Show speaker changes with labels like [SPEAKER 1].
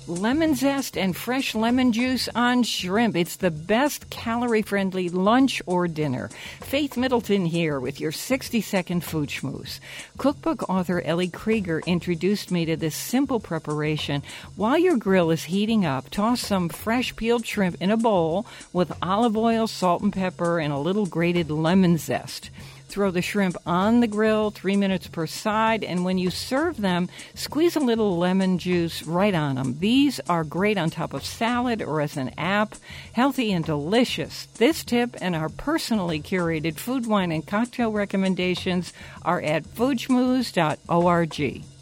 [SPEAKER 1] lemon zest and fresh lemon juice on shrimp. It's the best calorie-friendly lunch or dinner. Faith Middleton here with your 60-second food schmooze. Cookbook author Ellie Krieger introduced me to this simple preparation. While your grill is heating up, toss some fresh peeled shrimp in a bowl with olive oil, salt and pepper, and a little grated lemon zest. Throw the shrimp on the grill, 3 minutes per side, and when you serve them, squeeze a little lemon juice right on them. These are great on top of salad or as an app. Healthy and delicious. This tip and our personally curated food, wine, and cocktail recommendations are at foodschmooze.org.